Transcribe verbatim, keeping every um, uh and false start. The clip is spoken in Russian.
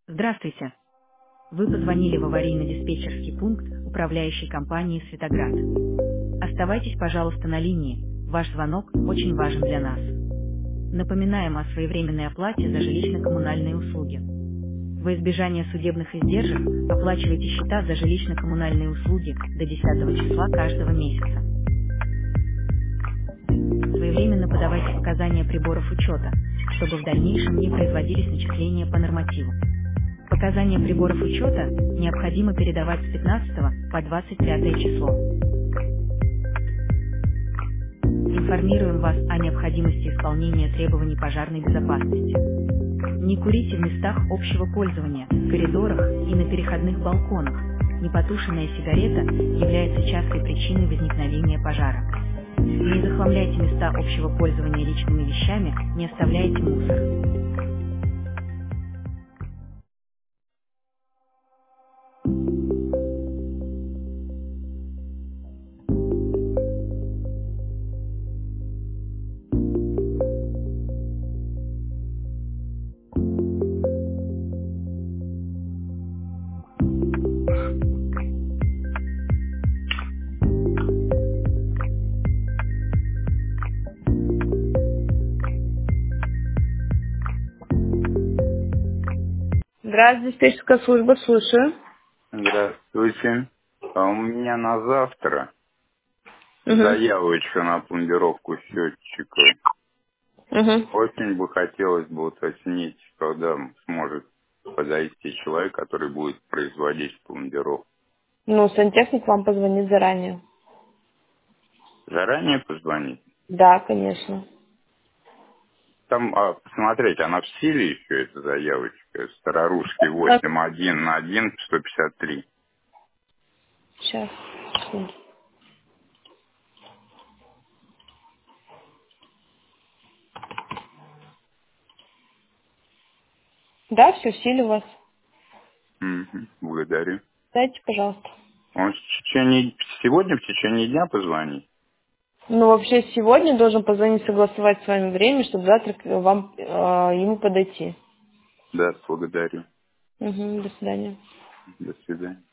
Здравствуйте. Вы позвонили в аварийно-диспетчерский пункт управляющей компании «Светоград». Оставайтесь, пожалуйста, на линии. Ваш звонок очень важен для нас. Напоминаем о своевременной оплате за жилищно-коммунальные услуги. Во избежание судебных издержек оплачивайте счета за жилищно-коммунальные услуги до десятого числа каждого месяца. Своевременно подавайте показания приборов учета, чтобы в дальнейшем не производились начисления по нормативу. Показания приборов учета необходимо передавать с пятнадцатого по двадцать пятое число. Информируем вас о необходимости исполнения требований пожарной безопасности. Не курите в местах общего пользования, в коридорах и на переходных балконах. Непотушенная сигарета является частой причиной возникновения пожара. Не захламляйте места общего пользования личными вещами, не оставляйте мусор. Здравствуйте, диспетчерская служба, слушаю. Здравствуйте. А у меня на завтра Угу. заявочка на пломбировку счетчика. Угу. Очень бы хотелось бы уточнить, когда сможет подойти человек, который будет производить пломбировку. Ну, сантехник вам позвонит заранее. Заранее позвонить? Да, конечно. Там, а, посмотреть, она в силе еще, эта заявочка? Старорусский Так, восемь один один сто пятьдесят три. сейчас. секунду. Да, все в силе у вас. Мгм, благодарю. Дайте, пожалуйста. Он в течение, сегодня в течение дня позвонит? Ну, вообще, сегодня должен позвонить, согласовать с вами время, чтобы завтра к вам, э, ему подойти. Да, благодарю. Угу, до свидания. До свидания.